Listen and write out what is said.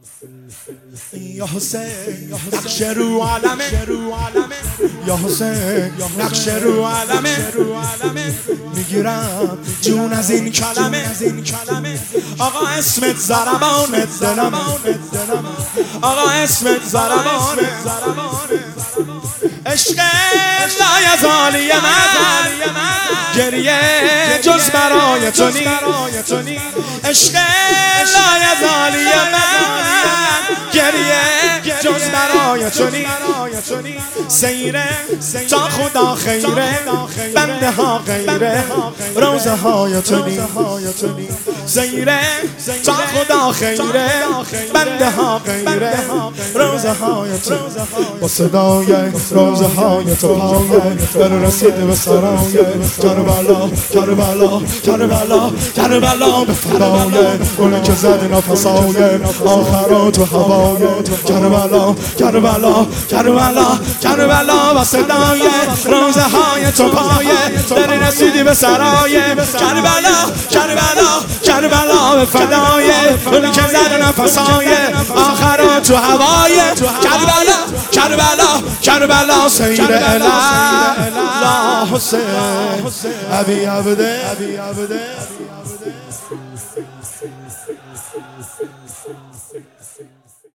یا حسین نقش رو عالمه، یا حسین نقش رو عالمه، میگیرم جون از این کلمه. آقا اسمت ضربان دلمه، آقا اسمت ضربان عشق لایزالی من، گریه جز برای تو نی. عشق لایزالی من، گریه جز برای تو نی. سیره تا خدا خیره، بنده ها غیره، روزه های تو نی. سیره تا خدا خیره، بنده ها غیره، روزه های تو. با صدای روزه های تو پایه در رسید به سرای کربلا، کربلا، کربلا، کربلا. به فدای گلی که زد نفسای آخرات و هوای کربلا، کربلا، کربلا، کربلا. با صدای روزه های تو پایه در رسیدی به سرای کربلا، کربلا، کربلا. به فدای گلی که زد نفسای آخرات و هوای کربلا، کربلا، کربلا. سید الا حسین ابی عبده